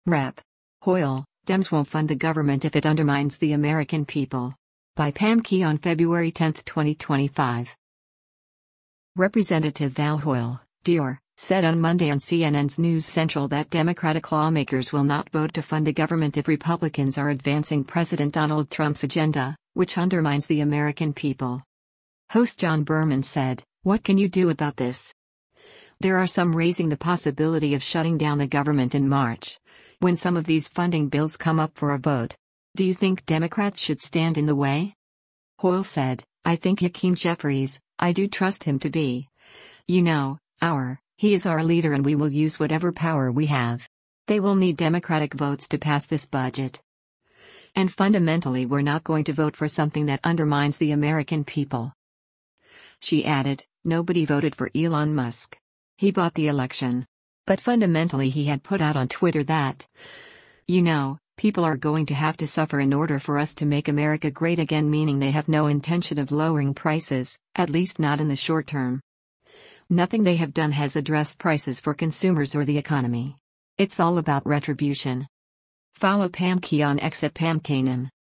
Rep. Hoyle, Dems won't fund the government if it undermines the American people. By Pam Key on February 10, 2025. Representative Val Hoyle, DR, said on Monday on CNN's News Central that Democratic lawmakers will not vote to fund the government if Republicans are advancing President Donald Trump's agenda, which undermines the American people. Host John Berman said, "What can you do about this? There are some raising the possibility of shutting down the government in March, when some of these funding bills come up for a vote. Do you think Democrats should stand in the way?" Hoyle said, "I think Hakeem Jeffries, I do trust him to be. He is our leader and we will use whatever power we have. They will need Democratic votes to pass this budget. And fundamentally we're not going to vote for something that undermines the American people." She added, "Nobody voted for Elon Musk. He bought the election. But fundamentally he had put out on Twitter that, people are going to have to suffer in order for us to make America great again, meaning they have no intention of lowering prices, at least not in the short term. Nothing they have done has addressed prices for consumers or the economy. It's all about retribution." Follow Pam Key on X at Pam Kanem.